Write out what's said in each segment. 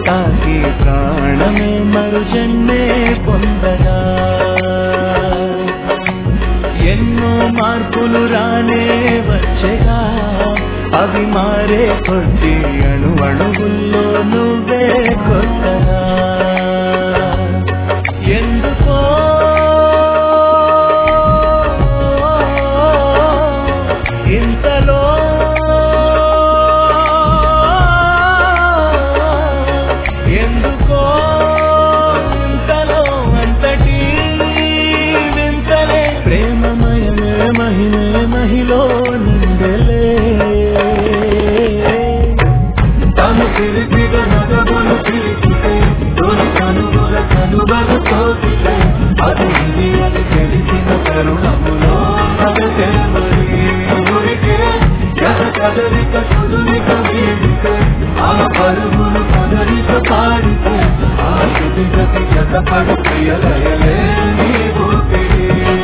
తాకి ప్రాణమే మరు జన్మే పొందగా ఎన్నో మార్పులు రానే వచ్చేగా అవి మారే కొద్ది అణువణువుల్లో నువ్వే కొత్తగా ఎందుకో ఇంతలో ఎందుకో ఇంతలో అంతటి వింతలే ప్రేమమయమే మహిమే మహిలో నిందలే తను తిరిగిన నగములు తిరిగితే తొలి కనుగొల కనుగొల తోచితే అది అది తెలిసిన తరుణములో అదే మరి ఊరికే కదలిక కుదులిక వీడితే ఆ పరుగులు కదలిక పాడితే ఆ శుద్ధి గతి జతపడు ప్రియలయలే నీ ఊపిరి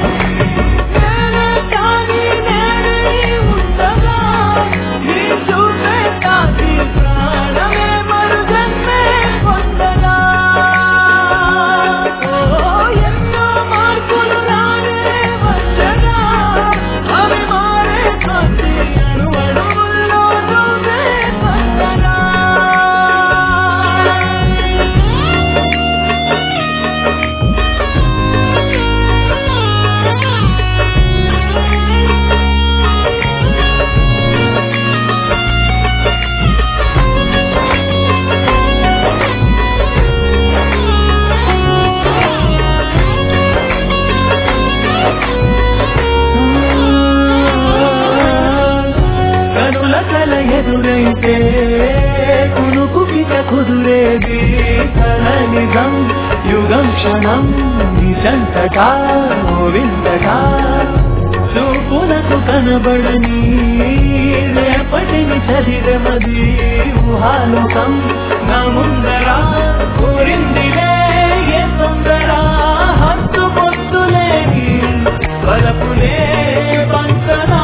ఎదురైతే కునుకుకిక కుదురేది తన నిజం యుగం క్షణం నిజంతగా వింతగా చూపునకు కనబడని రేపటిని చదిరమది ఊహాలోకం నా ముందరా కోరిందిలే ఏ తొందర హత్తు పొత్తులేని వలపులే పంచనా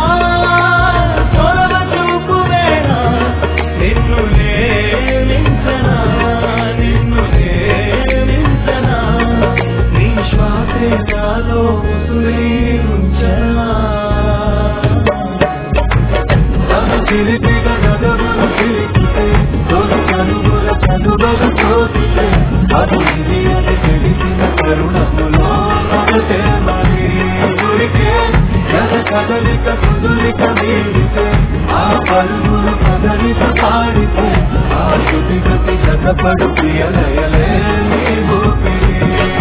కదలిక కుదులిక వీడితే ఆ పరుగులు కదలిక పాడితే ఆ శుద్ధి గతి జతపడు ప్రియలయలే నీ ఊపిరి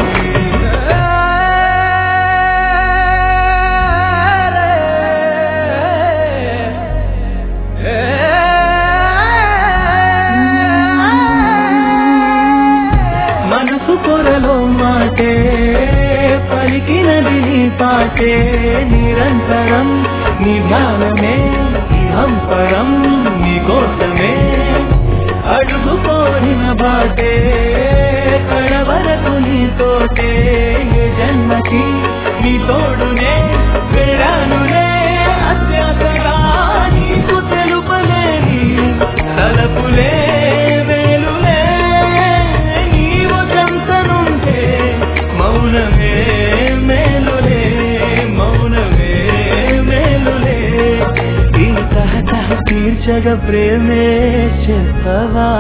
మనసు పొరలో మాటే పలికినది నీ పాటే నిరంతరం నీ ధ్యానమే హంపరం నీ కోసమే అడుగుపోయిన బాటే కడవరకు నీతోటే ఏ జన్మకి నీ తోడునే వెళ్ళానులే అత్యాసగా నీకు తెలుపలేని తలపులే వేలులే నీవు చంతనుంటే మౌనమే మేలులే మౌనమే మేలులే ఈ తహ తీర్చగ ప్రేమే చెప్పవా